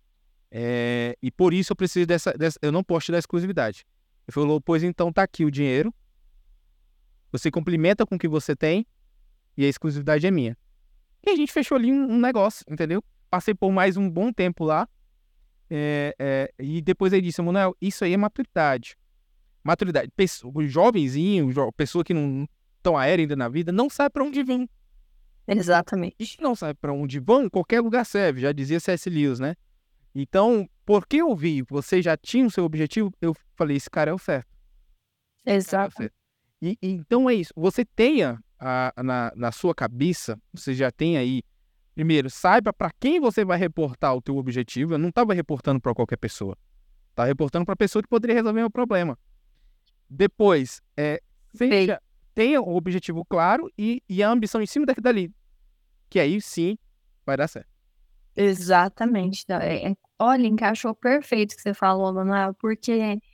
É, e por isso eu preciso dessa, dessa, eu não posso te dar exclusividade. Ele falou, pois então tá aqui o dinheiro, você complementa com o que você tem e a exclusividade é minha. E a gente fechou ali um, um negócio, entendeu? Passei por mais um bom tempo lá É, é, e depois ele disse, Manuel, isso aí é maturidade. Maturidade. Pessoa, o jovenzinho, jo, pessoa que não tão aérea ainda na vida, não sabe para onde vem. Exatamente. E que não sabe para onde vão, qualquer lugar serve, já dizia C S. Lewis, né? Então, porque eu vi, você já tinha o seu objetivo, eu falei, esse cara é o certo. Exato. E, e, então é isso, você tenha a, na, na sua cabeça, você já tem aí, primeiro, saiba para quem você vai reportar o teu objetivo. Eu não estava reportando para qualquer pessoa, estava reportando para a pessoa que poderia resolver o problema. Depois, é, seja, tenha o objetivo claro e, e a ambição em cima dali, que aí sim vai dar certo. Exatamente. É, é, olha, encaixou perfeito o que você falou, Manuel, porque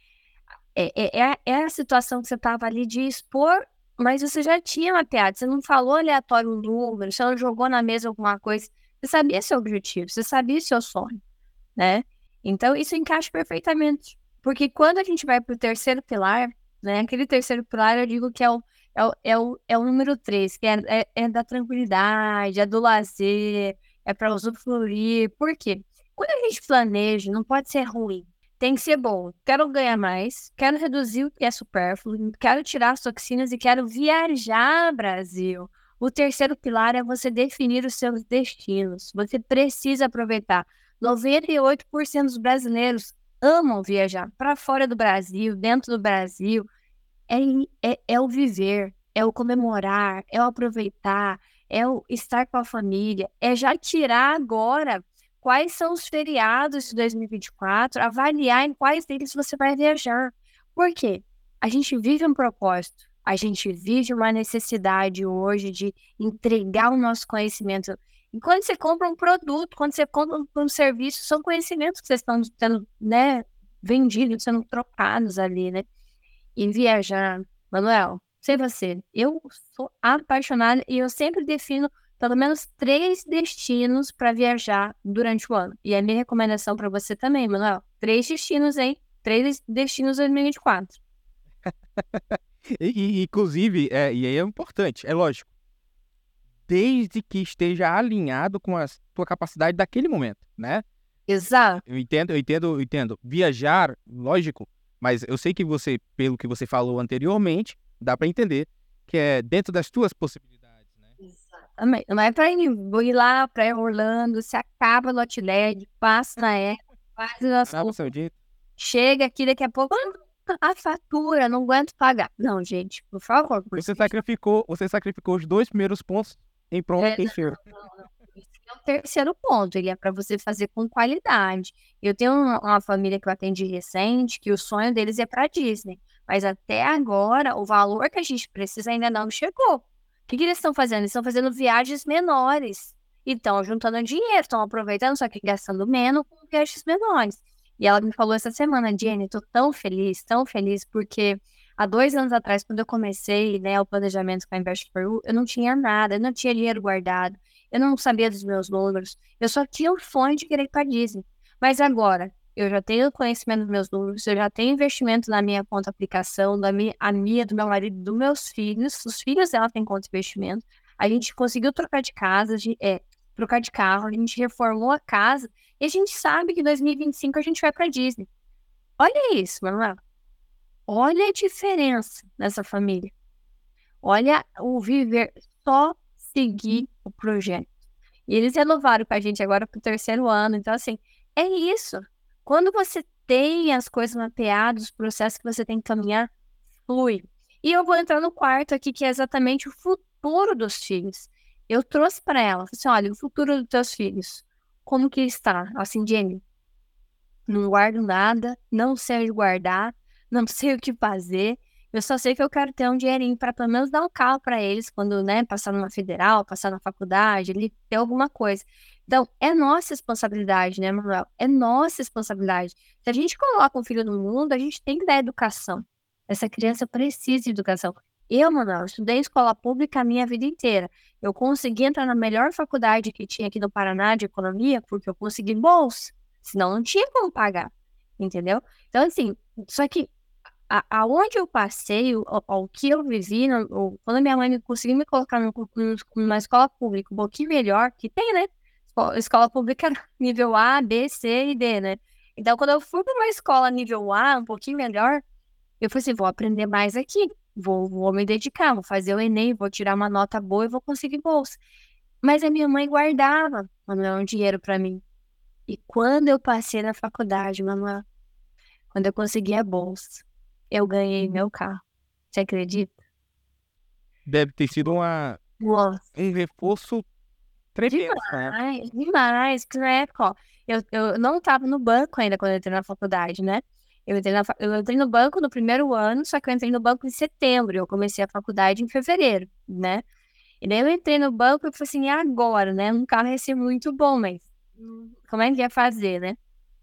é, é, é a situação que você estava ali de expor, mas você já tinha mapeado, você não falou aleatório um número, você não jogou na mesa alguma coisa, você sabia seu objetivo, você sabia seu sonho, né? Então, isso encaixa perfeitamente, porque quando a gente vai para o terceiro pilar, né, aquele terceiro pilar eu digo que é o, é o, é o, é o número três, que é, é, é da tranquilidade, é do lazer, é para usufruir. Por quê? Quando a gente planeja, não pode ser ruim. Tem que ser bom. Quero ganhar mais, quero reduzir o que é supérfluo, quero tirar as toxinas e quero viajar, Brasil. O terceiro pilar é você definir os seus destinos. Você precisa aproveitar. noventa e oito por cento dos brasileiros amam viajar para fora do Brasil, dentro do Brasil. É, é, é o viver, é o comemorar, é o aproveitar, é o estar com a família, é já tirar agora quais são os feriados de dois mil e vinte e quatro, avaliar em quais deles você vai viajar. Por quê? A gente vive um propósito, a gente vive uma necessidade hoje de entregar o nosso conhecimento. E quando você compra um produto, quando você compra um serviço, são conhecimentos que vocês estão tendo, né, vendidos, sendo trocados ali, né? E viajar, Manuel, sei você, eu sou apaixonada e eu sempre defino pelo menos três destinos para viajar durante o ano. E a minha recomendação para você também, Manuel, três destinos, hein? Três destinos dois mil e vinte e quatro. e, e, inclusive, é, e aí é importante, é lógico, desde que esteja alinhado com a tua capacidade daquele momento, né? Exato. Eu entendo, eu entendo, eu entendo. Viajar, lógico, mas eu sei que você, pelo que você falou anteriormente, dá para entender que é dentro das tuas possibilidades, né? Exatamente. Não é para ir, vou ir lá para Orlando, se acaba no Outlet, passa na época, faz as Arábia coisas, Saudita. chega aqui daqui a pouco, a fatura, não aguento pagar. Não, gente, por favor. Por Você sacrificou, você sacrificou os dois primeiros pontos em prol É, do terceiro. não, não, não. Esse é o terceiro ponto, ele é para você fazer com qualidade. Eu tenho uma, uma família que eu atendi recente, que o sonho deles é para Disney, mas até agora o valor que a gente precisa ainda não chegou. O que, que eles estão fazendo? Eles estão fazendo viagens menores. E estão juntando dinheiro, estão aproveitando, só que gastando menos com viagens menores. E ela me falou essa semana, Jenny, tô tão feliz, tão feliz, porque há dois anos atrás, quando eu comecei, né, o planejamento com a Invest for You, eu não tinha nada, eu não tinha dinheiro guardado, eu não sabia dos meus números, eu só tinha o sonho de querer ir para Disney. Mas agora, eu já tenho conhecimento dos meus números, eu já tenho investimento na minha conta aplicação, da minha, a minha, do meu marido, dos meus filhos, os filhos dela têm conta de investimento, a gente conseguiu trocar de casa, de, é, trocar de carro, a gente reformou a casa, e a gente sabe que em dois mil e vinte e cinco a gente vai para Disney. Olha isso, Manuel. Olha a diferença nessa família. Olha o viver, só seguir o projeto. E eles renovaram com a gente agora para o terceiro ano. Então, assim, é isso. Quando você tem as coisas mapeadas, os processos que você tem que caminhar, flui. E eu vou entrar no quarto aqui, que é exatamente o futuro dos filhos. Eu trouxe para ela, assim, olha, o futuro dos teus filhos, como que está? Assim, Jenny, não guardo nada, não sei onde guardar, não sei o que fazer. Eu só sei que eu quero ter um dinheirinho para pelo menos dar um carro para eles quando, né, passar numa federal, passar na faculdade, ali ter alguma coisa. Então, é nossa responsabilidade, né, Manuel? É nossa responsabilidade. Se a gente coloca um filho no mundo, a gente tem que dar educação. Essa criança precisa de educação. Eu, Manuel, estudei em escola pública a minha vida inteira. Eu consegui entrar na melhor faculdade que tinha aqui no Paraná de economia porque eu consegui bolsa. Senão não tinha como pagar, entendeu? Então, assim, só que a, aonde eu passei, o, o, o que eu vivi, no, o, quando minha mãe conseguiu me colocar num, numa escola pública um pouquinho melhor, que tem, né? Escola, escola pública nível A, B, C e D, né? Então, quando eu fui para uma escola nível A, um pouquinho melhor, eu falei assim, vou aprender mais aqui, vou, vou me dedicar, vou fazer o Enem, vou tirar uma nota boa e vou conseguir bolsa. Mas a minha mãe guardava, Manuel, um dinheiro para mim. E quando eu passei na faculdade, Manuel, quando eu consegui a bolsa, eu ganhei meu carro. Você acredita? Deve ter sido uma, Nossa, um reforço tremendo, né? demais, demais. Porque na época, ó, eu, eu não estava no banco ainda quando eu entrei na faculdade, né? Eu entrei, na, fa- eu entrei no banco no primeiro ano, só que eu entrei no banco em setembro. Eu comecei a faculdade em fevereiro, né? E daí eu entrei no banco e falei assim, e agora, né? Um carro ia ser muito bom, mas hum, como é que ia fazer, né?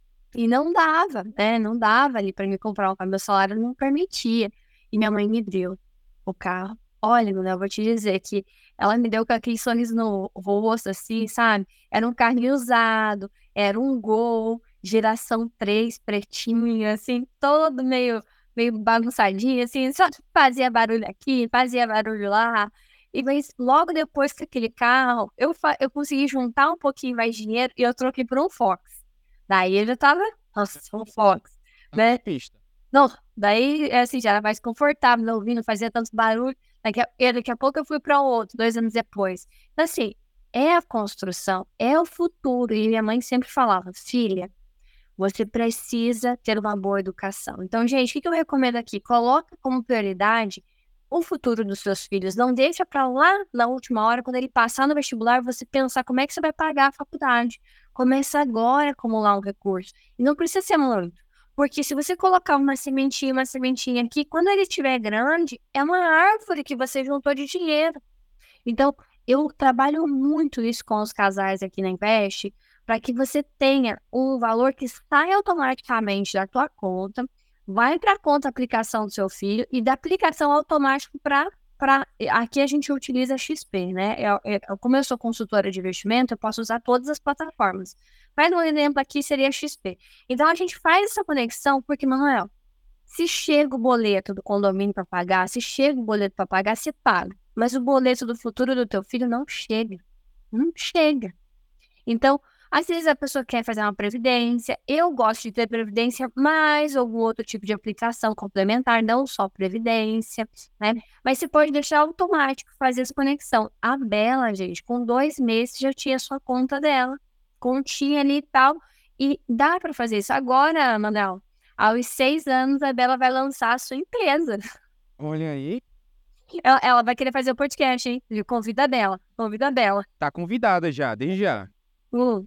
E não dava, né? Não dava ali para me comprar um carro. Meu salário não permitia. E minha mãe me deu o carro. Olha, Luna, eu vou te dizer que ela me deu com aquele sorriso no rosto, assim, sabe? Era um carrinho usado, era um Gol, geração três, pretinho, assim, todo meio, meio bagunçadinho, assim, só fazia barulho aqui, fazia barulho lá. E mas logo depois que aquele carro, eu, fa- eu consegui juntar um pouquinho mais de dinheiro e eu troquei por um Fox. Daí eu já tava, nossa, um Fox, né? Pista. Não, daí, é assim, já era mais confortável, não ouvindo, não fazia tanto barulho. Daqui a, e daqui a pouco eu fui para outro, dois anos depois. Então, assim, é a construção, é o futuro. E minha mãe sempre falava, filha, você precisa ter uma boa educação. Então, gente, o que que eu recomendo aqui? Coloca como prioridade o futuro dos seus filhos. Não deixa para lá na última hora, quando ele passar no vestibular, você pensar como é que você vai pagar a faculdade. Começa agora a acumular um recurso. E não precisa ser muito. Porque se você colocar uma sementinha, uma sementinha aqui, quando ele estiver grande, é uma árvore que você juntou de dinheiro. Então, eu trabalho muito isso com os casais aqui na Invest, para que você tenha um valor que sai automaticamente da tua conta, vai para a conta aplicação do seu filho e da aplicação automática para para aqui a gente utiliza a X P, né? Eu, eu, como eu sou consultora de investimento, eu posso usar todas as plataformas. Mas um exemplo aqui seria a X P. Então a gente faz essa conexão porque, Manuel, se chega o boleto do condomínio para pagar, se chega o boleto para pagar, você paga. Mas o boleto do futuro do teu filho não chega. Não chega. Então, às vezes a pessoa quer fazer uma previdência. Eu gosto de ter previdência, mais algum outro tipo de aplicação complementar, não só previdência, né? Mas você pode deixar automático fazer essa conexão. A Bela, gente, com dois meses já tinha sua conta dela, continha ali e tal. E dá para fazer isso. Agora, Manuel, aos seis anos, a Bela vai lançar a sua empresa. Olha aí, Ela, ela vai querer fazer o podcast, hein? Convida a Bela, convida a Bela. tá convidada já, desde já. Hum,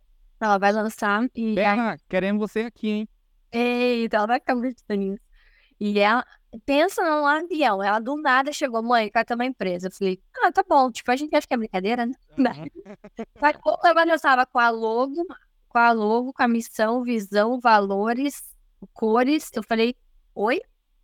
ela vai lançar e aí, Bela, queremos você aqui, hein? eita, ela vai ficar muito feliz. E ela pensa num avião. Ela do nada chegou, mãe, quero ter uma empresa. Eu falei, ah, tá bom. Tipo, a gente acha que é brincadeira, né? Mas eu já estava com a logo, com a logo, com a missão, visão, valores, cores. Eu falei, oi?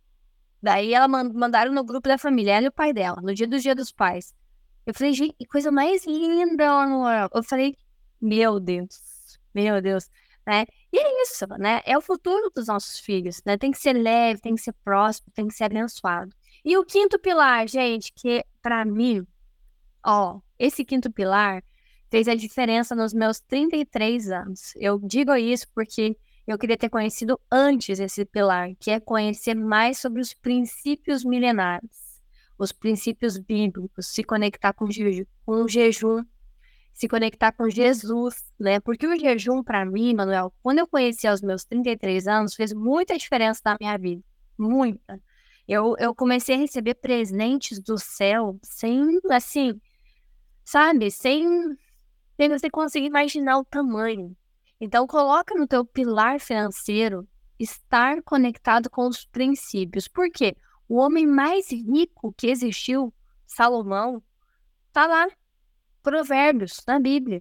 Daí ela man- mandaram no grupo da família, ela e o pai dela, no dia do Dia dos Pais. Eu falei, gente, que coisa mais linda, Manuel. Eu falei, meu Deus, meu Deus, né? E é isso, né? É o futuro dos nossos filhos, né? Tem que ser leve, tem que ser próximo, tem que ser abençoado. E o quinto pilar, gente, que pra mim, ó, esse quinto pilar fez a diferença nos meus trinta e três anos. Eu digo isso porque eu queria ter conhecido antes esse pilar, que é conhecer mais sobre os princípios milenares, os princípios bíblicos, se conectar com, jeju, com o jejum, se conectar com Jesus, né? Porque o jejum, para mim, Manuel, quando eu conheci aos meus trinta e três anos, fez muita diferença na minha vida. Muita. Eu, eu comecei a receber presentes do céu sem, assim, sabe? Sem, sem você conseguir imaginar o tamanho. Então, coloca no teu pilar financeiro estar conectado com os princípios. Por quê? O homem mais rico que existiu, Salomão, tá lá, Provérbios, na Bíblia.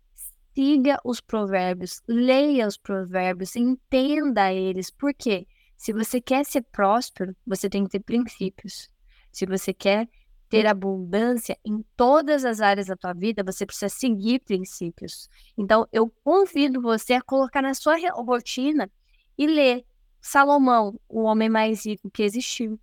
Siga os provérbios, leia os provérbios, entenda eles. Por quê? Se você quer ser próspero, você tem que ter princípios. Se você quer ter abundância em todas as áreas da tua vida, você precisa seguir princípios. Então, eu convido você a colocar na sua re- rotina e ler Salomão, o homem mais rico que existiu.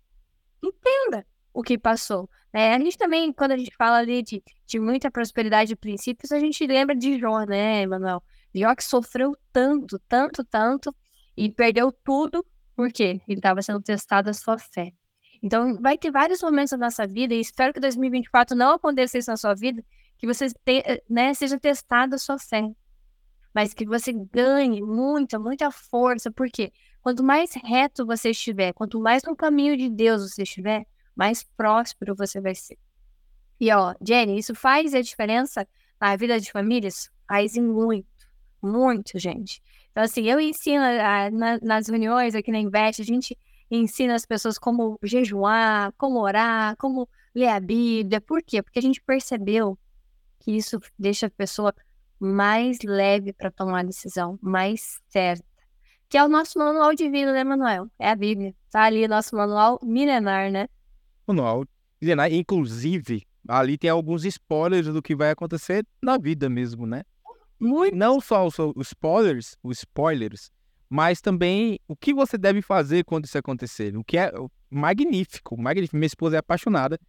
Entenda o que passou, né? A gente também, quando a gente fala ali de, de muita prosperidade de princípios, a gente lembra de Jó, né, Emanuel? Jó que sofreu tanto, tanto, tanto, e perdeu tudo, por quê? Ele estava sendo testado a sua fé. Então, vai ter vários momentos na nossa vida, e espero que dois mil e vinte e quatro não aconteça isso na sua vida, que você te, né, seja testada a sua fé, mas que você ganhe muita, muita força, porque quanto mais reto você estiver, quanto mais no caminho de Deus você estiver, mais próspero você vai ser. E ó, Jenny, isso faz a diferença na vida de famílias? Faz em muito, muito, gente. Então, assim, eu ensino ah, na- nas reuniões aqui na Invest, a gente ensina as pessoas como jejuar, como orar, como ler a Bíblia. Por quê? Porque a gente percebeu que isso deixa a pessoa mais leve para tomar a decisão, mais certa. Que é o nosso manual divino, né, Manuel? É a Bíblia. Tá ali nosso manual milenar, né? Manual milenar, inclusive, ali tem alguns spoilers do que vai acontecer na vida mesmo, né? Muito. Não só os, os spoilers, os spoilers, mas também o que você deve fazer quando isso acontecer. O que é magnífico, magnífico. Minha esposa é apaixonada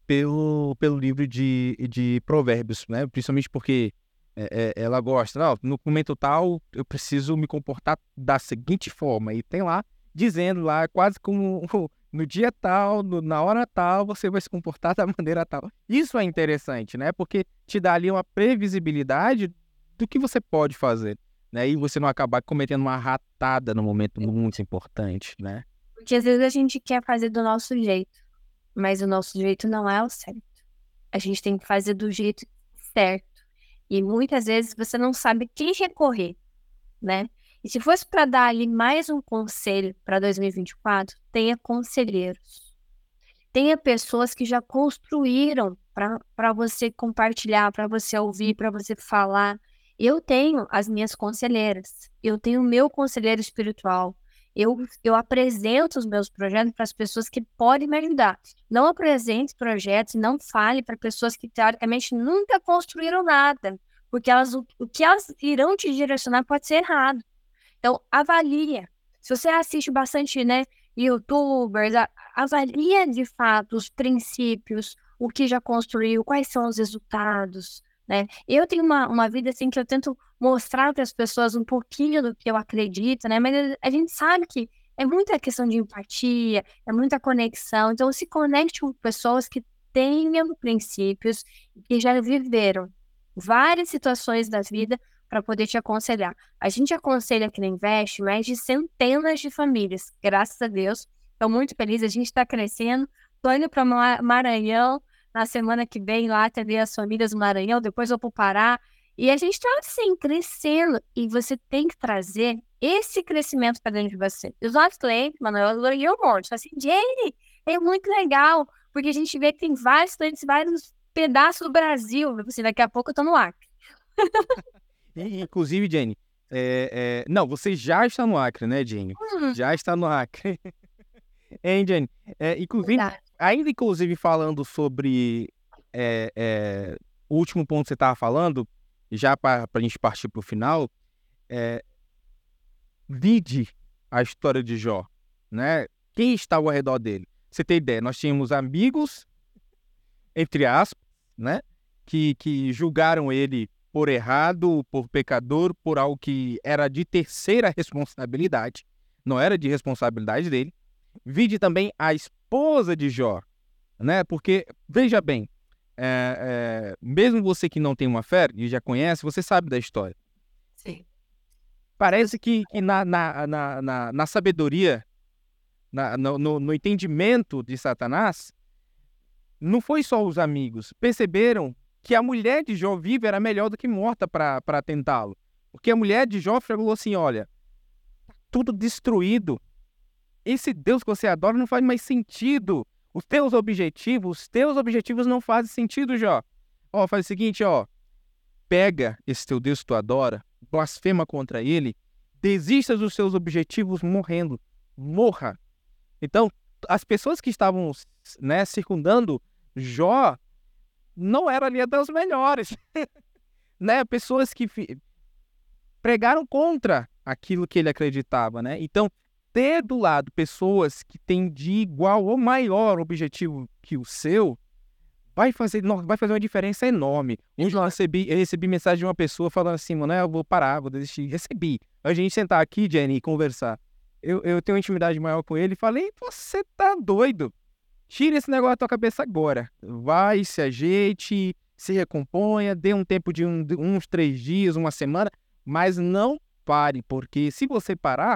pelo, pelo livro de, de Provérbios, né? Principalmente porque é, é, ela gosta. Não, no momento tal, eu preciso me comportar da seguinte forma. E tem lá, dizendo lá, quase como no dia tal, no, na hora tal, você vai se comportar da maneira tal. Isso é interessante, né? Porque te dá ali uma previsibilidade do que você pode fazer, né? E você não acabar cometendo uma ratada no momento muito importante, né? Porque às vezes a gente quer fazer do nosso jeito, mas o nosso jeito não é o certo. A gente tem que fazer do jeito certo. E muitas vezes você não sabe quem recorrer, né? E se fosse para dar ali mais um conselho para dois mil e vinte e quatro, tenha conselheiros. Tenha pessoas que já construíram para você compartilhar, para você ouvir, para você falar. Eu tenho as minhas conselheiras, eu tenho o meu conselheiro espiritual. Eu, eu apresento os meus projetos para as pessoas que podem me ajudar. Não apresente projetos, não fale para pessoas que teoricamente nunca construíram nada, porque elas, o, o que elas irão te direcionar pode ser errado. Então, avalia. Se você assiste bastante, né, YouTubers, a- avalia de fato os princípios, o que já construiu, quais são os resultados, né? Eu tenho uma, uma vida assim que eu tento mostrar para as pessoas um pouquinho do que eu acredito, né? Mas a gente sabe que é muita questão de empatia, é muita conexão. Então, se conecte com pessoas que tenham princípios, que já viveram várias situações da vida para poder te aconselhar. A gente aconselha aqui na Invest mais de centenas de famílias, graças a Deus. Estou muito feliz, a gente está crescendo. Estou indo para Maranhão na semana que vem, lá atender as famílias do Maranhão, depois vou para o Pará. E a gente está, assim, crescendo. E você tem que trazer esse crescimento para dentro de você. Os nossos clientes, Manuel, e eu morto. Assim, Jenny, é muito legal, porque a gente vê que tem vários clientes, vários pedaços do Brasil. Assim, daqui a pouco eu estou no Acre. E, inclusive, Jenny, é, é... não, você já está no Acre, né, Jenny? Hum, Já está no Acre. Hein, Jenny? É, inclusive, verdade. ainda inclusive falando sobre é, é, o último ponto que você estava falando, já para a gente partir para o final, é, vide a história de Jó, né? Quem estava ao redor dele? Você tem ideia? Nós tínhamos amigos, entre aspas, né? Que, que julgaram ele por errado, por pecador, por algo que era de terceira responsabilidade, não era de responsabilidade dele. Vide também a esposa de Jó, né? Porque, veja bem, é, é, mesmo você que não tem uma fé e já conhece, você sabe da história. Sim. Parece que, que na, na, na, na, na sabedoria, na, no, no, no entendimento de Satanás, não foi só os amigos. Perceberam que a mulher de Jó viva era melhor do que morta para tentá-lo. Porque a mulher de Jó falou assim, olha, tudo destruído. Esse Deus que você adora não faz mais sentido. Os teus objetivos, os teus objetivos não fazem sentido, Jó. Ó, faz o seguinte, ó. Pega esse teu Deus que tu adora, blasfema contra ele, desista dos seus objetivos morrendo. Morra. Então, as pessoas que estavam, né, circundando Jó não eram ali das melhores. né? Pessoas que fi... pregaram contra aquilo que ele acreditava, né? Então, ter do lado pessoas que têm de igual ou maior objetivo que o seu vai fazer, nossa, vai fazer uma diferença enorme. Hoje eu recebi, eu recebi mensagem de uma pessoa falando assim, mano, eu vou parar, vou desistir. Recebi. Antes de a gente sentar aqui, Jenny, e conversar. Eu, eu tenho uma intimidade maior com ele e falei, você tá doido? Tira esse negócio da tua cabeça agora. Vai, se ajeite, se recomponha, dê um tempo de um, de uns três dias, uma semana, mas não pare, porque se você parar,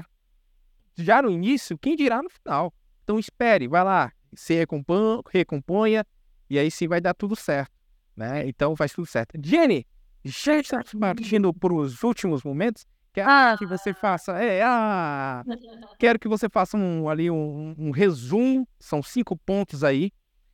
já no início, quem dirá no final? Então espere, vai lá, se recomponha, recomponha e aí sim vai dar tudo certo, né? Então faz tudo certo. Jenny, já está partindo para os últimos momentos? Quero Ah, que você faça, é, ah, quero que você faça um, ali um, um resumo, são cinco pontos aí,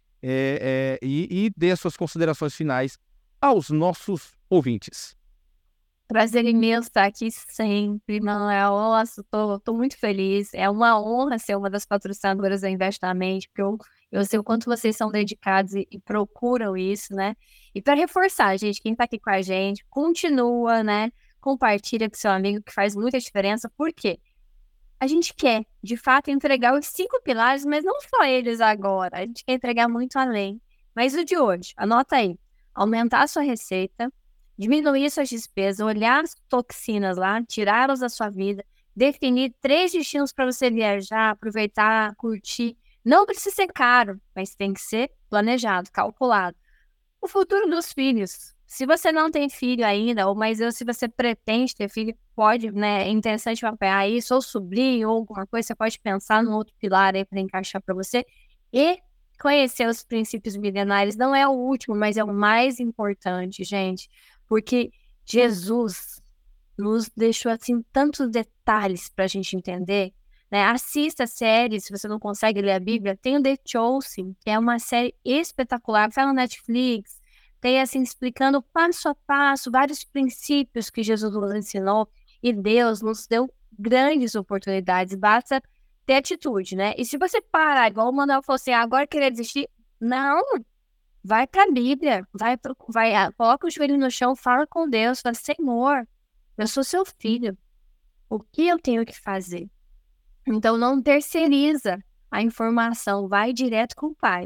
é, é, e, e dê as suas considerações finais aos nossos ouvintes. prazer imenso estar aqui sempre, Manuel. Nossa, tô, tô muito feliz. É uma honra ser uma das patrocinadoras da Investamente, porque eu, eu sei o quanto vocês são dedicados e, e procuram isso, né? E para reforçar, gente, quem tá aqui com a gente, continua, né? Compartilha com seu amigo, que faz muita diferença. Por quê? A gente quer, de fato, entregar os cinco pilares, mas não só eles agora. A gente quer entregar muito além. Mas o de hoje, anota aí. Aumentar a sua receita, diminuir suas despesas, olhar as toxinas lá, tirá-las da sua vida, definir três destinos para você viajar, aproveitar, curtir. Não precisa ser caro, mas tem que ser planejado, calculado. O futuro dos filhos. Se você não tem filho ainda, ou mas eu, se você pretende ter filho, pode, né? É interessante mapear isso, ou sobrinho, ou alguma coisa, você pode pensar num outro pilar aí para encaixar para você. E conhecer os princípios milenares não é o último, mas é o mais importante, gente. Porque Jesus nos deixou, assim, tantos detalhes para a gente entender, né? Assista a série, se você não consegue ler a Bíblia, tem o The Chosen, que é uma série espetacular, está no Netflix, tem, assim, explicando passo a passo vários princípios que Jesus nos ensinou, e Deus nos deu grandes oportunidades, basta ter atitude, né? E se você parar, igual o Manuel falou assim, ah, agora querer desistir, não, vai para a Bíblia, vai, pro, vai, ah, coloca o joelho no chão, fala com Deus, fala, Senhor, eu sou seu filho, o que eu tenho que fazer? Então, não terceiriza a informação, vai direto com o Pai.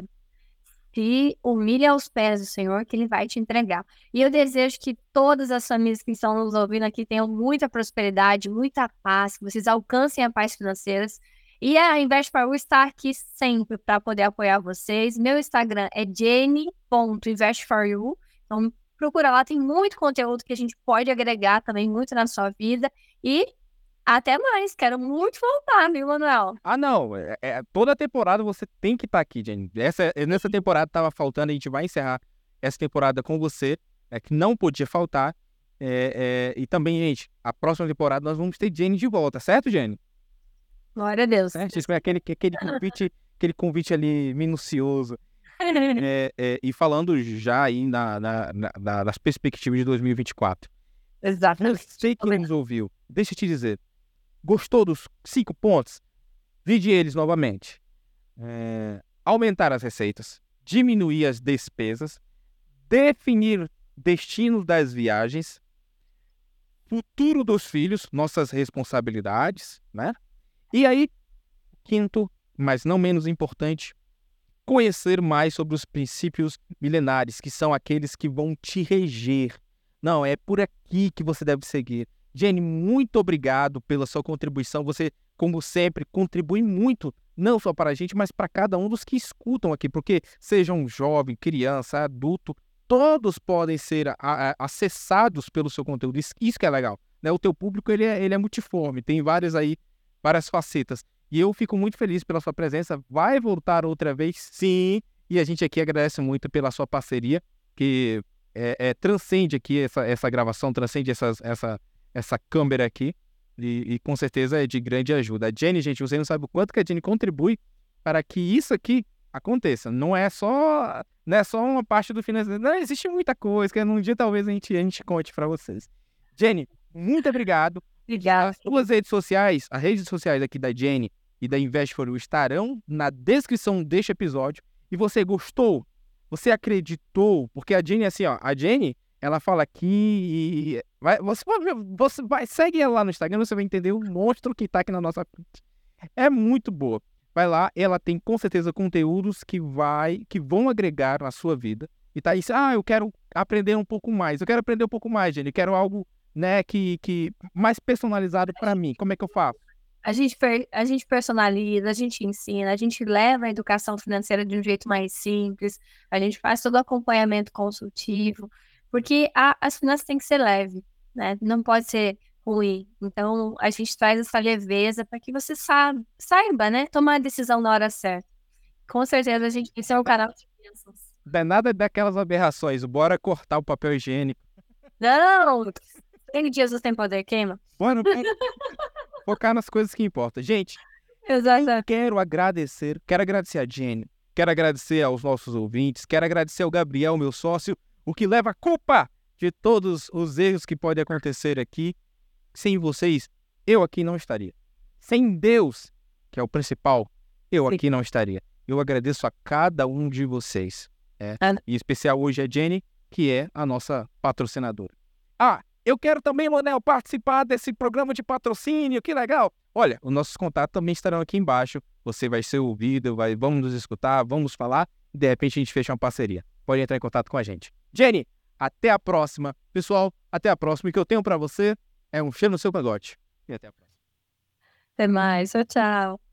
Se humilha aos pés do Senhor, que Ele vai te entregar. E eu desejo que todas as famílias que estão nos ouvindo aqui tenham muita prosperidade, muita paz, que vocês alcancem a paz financeira. E a Invest for You está aqui sempre para poder apoiar vocês. Meu Instagram é jenny ponto invest for you. Então, procura lá, tem muito conteúdo que a gente pode agregar também muito na sua vida. E até mais, quero muito voltar, viu, Manuel? Ah, não. É, é- toda temporada você tem que estar aqui, Jenny. Essa, nessa temporada tava faltando, a gente vai encerrar essa temporada com você, é, que não podia faltar. É, é, e também, gente, a próxima temporada nós vamos ter Jenny de volta, certo, Jenny? Glória a Deus. Certo? Isso é aquele, aquele, convite, aquele convite ali minucioso. É, é, e falando já aí na, na, na- na- nas perspectivas de dois mil e vinte e quatro. Exatamente. Você que nos ouviu, deixa eu te dizer, gostou dos cinco pontos? Vide eles novamente. É, aumentar as receitas, diminuir as despesas, definir destinos das viagens, futuro dos filhos, nossas responsabilidades, né? E aí, quinto, mas não menos importante, conhecer mais sobre os princípios milenares, que são aqueles que vão te reger. Não, é por aqui que você deve seguir. Jenny, muito obrigado pela sua contribuição. Você, como sempre, contribui muito, não só para a gente, mas para cada um dos que escutam aqui, porque sejam jovem, criança, adulto, todos podem ser a, a, acessados pelo seu conteúdo. Isso, isso que é legal, né? O teu público ele é, ele é multiforme, tem várias aí, várias facetas. E eu fico muito feliz pela sua presença. Vai voltar outra vez? Sim. E a gente aqui agradece muito pela sua parceria, que é, é, transcende aqui essa, essa gravação, transcende essas, essa, essa câmera aqui. E, e com certeza é de grande ajuda. A Jenny, gente, você não sabe o quanto que a Jenny contribui para que isso aqui aconteça. Não é só, não é só uma parte do financeiro. Não, existe muita coisa que um dia talvez a gente, a gente conte para vocês. Jenny, muito obrigado. Obrigada. As suas redes sociais, as redes sociais aqui da Jenny e da Invest for You estarão na descrição deste episódio. E você gostou? Você acreditou? Porque a Jenny, assim, ó, a Jenny, ela fala aqui e... Vai, você, vai, você vai, segue ela lá no Instagram, você vai entender o monstro que tá aqui na nossa frente. É muito boa. Vai lá, ela tem com certeza conteúdos que, vai, que vão agregar na sua vida. E tá aí, ah, eu quero aprender um pouco mais. Eu quero aprender um pouco mais, Jenny. Eu quero algo, né, que, que mais personalizado para mim. Como é que eu faço? A gente, per- a gente personaliza, a gente ensina, a gente leva a educação financeira de um jeito mais simples, a gente faz todo o acompanhamento consultivo, porque a- as finanças têm que ser leve, né? Não pode ser ruim. Então, a gente traz essa leveza para que você saiba, saiba, né? Tomar a decisão na hora certa. Com certeza, a gente, esse é o canal de bênçãos. Não é nada daquelas aberrações. Bora cortar o papel higiênico. Não! Tem Jesus tem poder, queima. Bora focar nas coisas que importam. Gente, Exato. quero agradecer, quero agradecer a Jenny, quero agradecer aos nossos ouvintes, quero agradecer ao Gabriel, meu sócio, o que leva a culpa de todos os erros que podem acontecer aqui. Sem vocês, eu aqui não estaria. Sem Deus, que é o principal, eu Sim. aqui não estaria. Eu agradeço a cada um de vocês. É. Ah. Em especial hoje a Jenny, que é a nossa patrocinadora. Ah, eu quero também, Manel, participar desse programa de patrocínio, que legal. Olha, os nossos contatos também estarão aqui embaixo. Você vai ser ouvido, vai, vamos nos escutar, vamos falar. E de repente a gente fecha uma parceria. Pode entrar em contato com a gente. Jenny, até a próxima. Pessoal, até a próxima. O que eu tenho para você é um cheiro no seu cangote. E até a próxima. Até mais. Tchau, tchau.